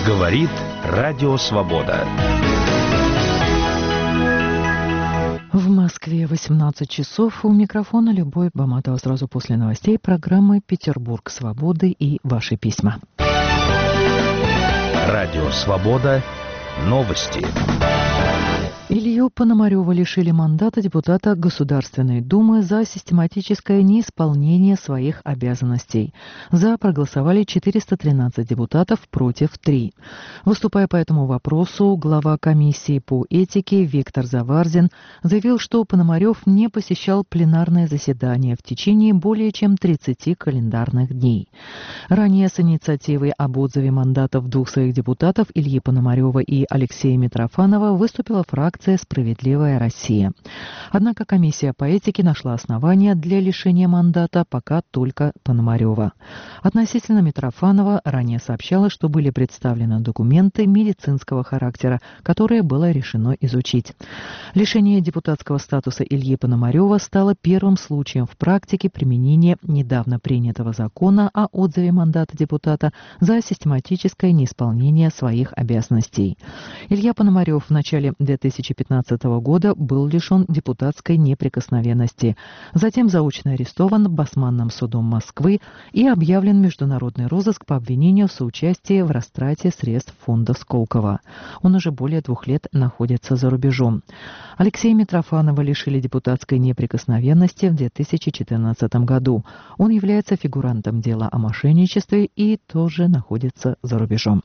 Говорит Радио Свобода. В Москве 18 часов. У микрофона Любовь Баматова. Сразу после новостей программы «Петербург свободы» и ваши письма. Радио Свобода. Новости. Илью Пономарёва лишили мандата депутата Государственной Думы за систематическое неисполнение своих обязанностей. За проголосовали 413 депутатов, против 3. Выступая по этому вопросу, глава комиссии по этике Виктор Заварзин заявил, что Пономарёв не посещал пленарное заседание в течение более чем 30 календарных дней. Ранее с инициативой об отзыве мандатов двух своих депутатов Ильи Пономарёва и Алексея Митрофанова выступила фракция «Справедливая Россия». Однако комиссия по этике нашла основания для лишения мандата пока только Пономарёва. Относительно Митрофанова ранее сообщалось, что были представлены документы медицинского характера, которые было решено изучить. Лишение депутатского статуса Ильи Пономарёва стало первым случаем в практике применения недавно принятого закона о отзыве мандата депутата за систематическое неисполнение своих обязанностей. Илья Пономарёв в начале 2015 года был лишен депутатской неприкосновенности. Затем заочно арестован Басманным судом Москвы и объявлен международный розыск по обвинению в соучастии в растрате средств фонда Сколково. Он уже более 2 лет находится за рубежом. Алексея Митрофанова лишили депутатской неприкосновенности в 2014 году. Он является фигурантом дела о мошенничестве и тоже находится за рубежом.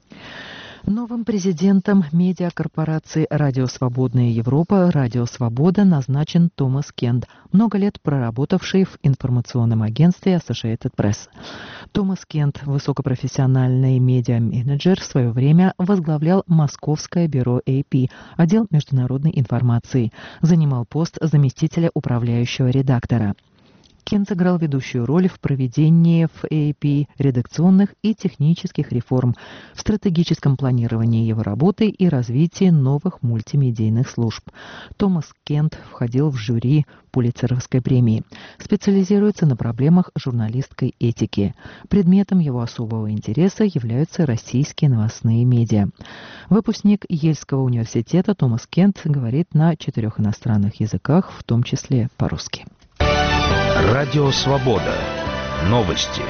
Новым президентом медиакорпорации «Радио Свободная Европа» «Радио Свобода» назначен Томас Кент, много лет проработавший в информационном агентстве Associated Press. Томас Кент, высокопрофессиональный медиа-менеджер, в свое время возглавлял Московское бюро AP, отдел международной информации, занимал пост заместителя управляющего редактора. Кент сыграл ведущую роль в проведении в AP редакционных и технических реформ, в стратегическом планировании его работы и развитии новых мультимедийных служб. Томас Кент входил в жюри Пулитцеровской премии. Специализируется на проблемах журналистской этики. Предметом его особого интереса являются российские новостные медиа. Выпускник Ельского университета Томас Кент говорит на 4 иностранных языках, в том числе по-русски. Радио Свобода. Новости.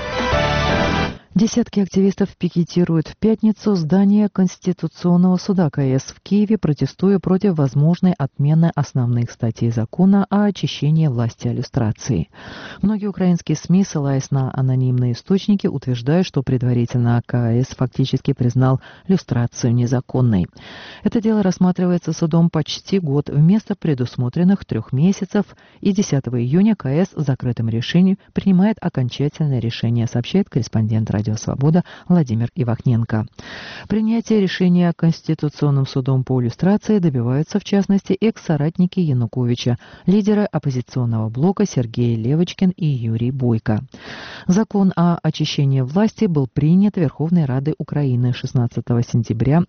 Десятки активистов пикетируют в пятницу здание Конституционного суда КС в Киеве, протестуя против возможной отмены основных статей закона о очищении власти о люстрации. Многие украинские СМИ, ссылаясь на анонимные источники, утверждают, что предварительно КС фактически признал люстрацию незаконной. Это дело рассматривается судом почти год вместо предусмотренных 3 месяцев, и 10 июня КС в закрытом решении принимает окончательное решение, сообщает корреспондент «Радио Свобода» Владимир Ивахненко. Принятие решения Конституционным судом по люстрации добиваются, в частности, экс-соратники Януковича, лидеры оппозиционного блока Сергей Левочкин и Юрий Бойко. Закон о очищении власти был принят Верховной Радой Украины 16 сентября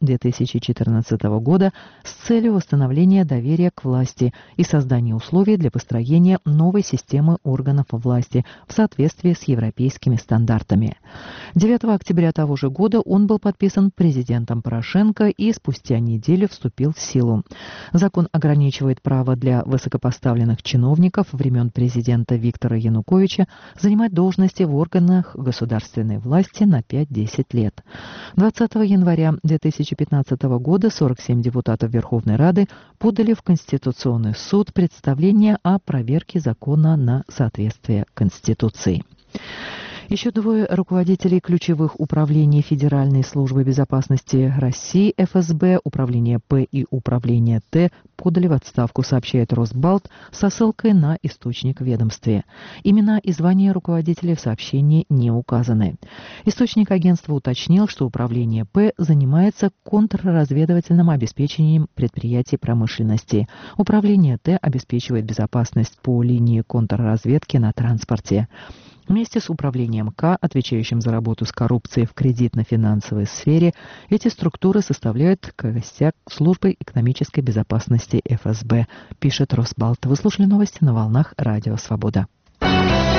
2014 года с целью восстановления доверия к власти и создания условий для построения новой системы органов власти в соответствии с европейскими стандартами. 9 октября того же года он был подписан президентом Порошенко и спустя неделю вступил в силу. Закон ограничивает право для высокопоставленных чиновников времен президента Виктора Януковича занимать должности в органах государственной власти на 5-10 лет. 20 января 2015 года 47 депутатов Верховной Рады подали в Конституционный суд представление о проверке закона на соответствие Конституции. Еще 2 руководителей ключевых управлений Федеральной службы безопасности России ФСБ, Управление П и Управление Т подали в отставку, сообщает Росбалт со ссылкой на источник в ведомстве. Имена и звания руководителей в сообщении не указаны. Источник агентства уточнил, что Управление П занимается контрразведывательным обеспечением предприятий промышленности. Управление Т обеспечивает безопасность по линии контрразведки на транспорте. Вместе с управлением К, отвечающим за работу с коррупцией в кредитно-финансовой сфере, эти структуры составляют костяк службы экономической безопасности ФСБ, пишет Росбалт. Вы слушали новости на волнах Радио Свобода.